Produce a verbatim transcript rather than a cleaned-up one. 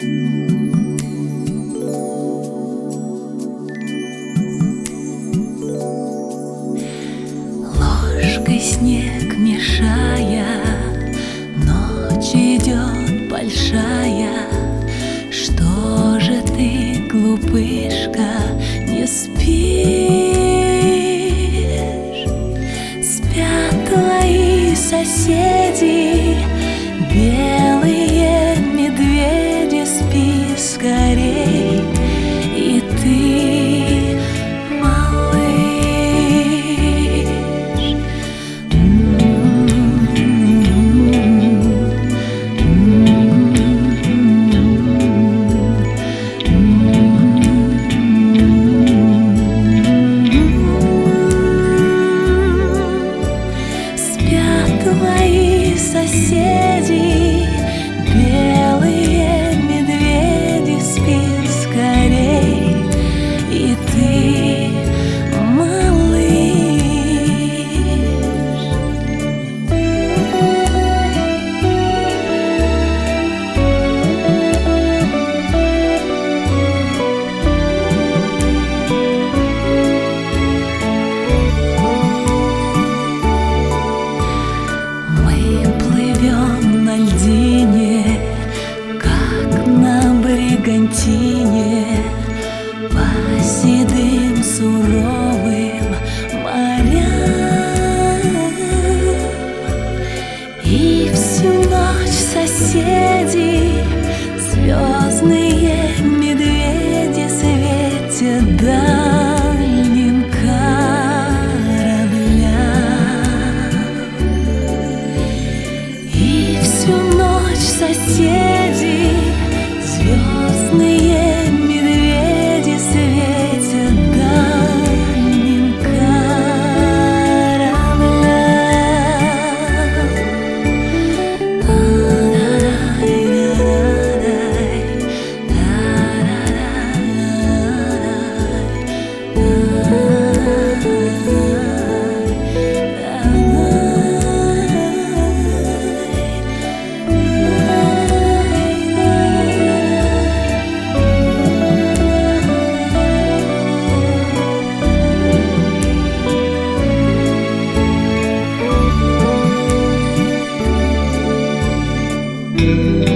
Ложкой снег мешая, ночь идет большая. Что же ты, глупышка, не спишь? Спят твои соседи, белые медведи, спи скорей, и ты, малыш. Спят твои соседи, белые медведи, спи скорей, и ты, малыш. Мы плывем на льдине, как на бригантине, по седым суровым морям. И всю ночь соседи, звездные медведи, светят дальним кораблям. И всю ночь соседи, звездные медведи, светят дальним кораблям.